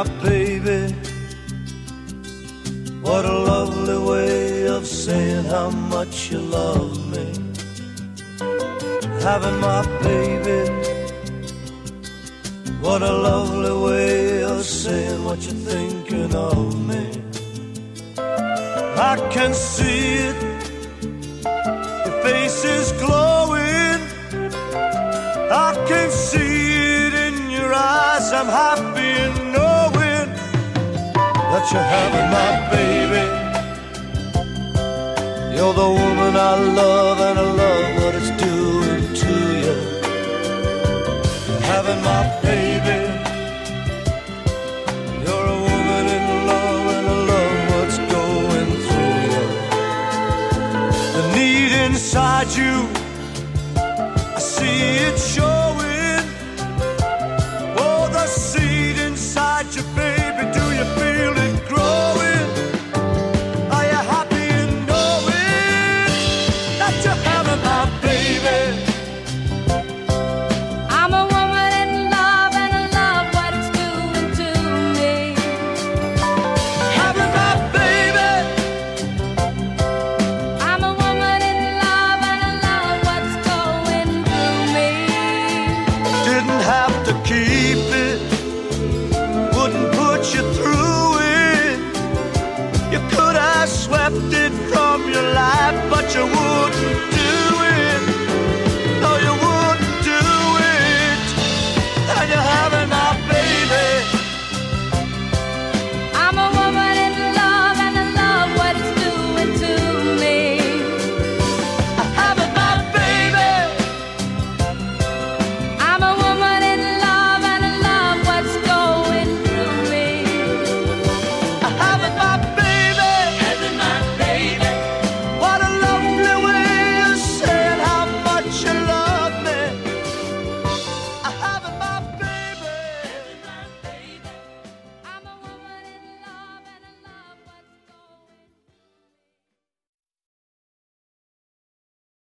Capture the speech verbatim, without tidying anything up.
baby. What a lovely way of saying how much you love me. Having my baby. What a lovely way of saying what you're thinking of me. I can see it, your face is glowing. I can see it in your eyes. I'm happy in knowing that you're having my baby. You're the woman I love, and I love what it's doing to you. You're having my baby. You're a woman in love, and I love what's going through you. The need inside you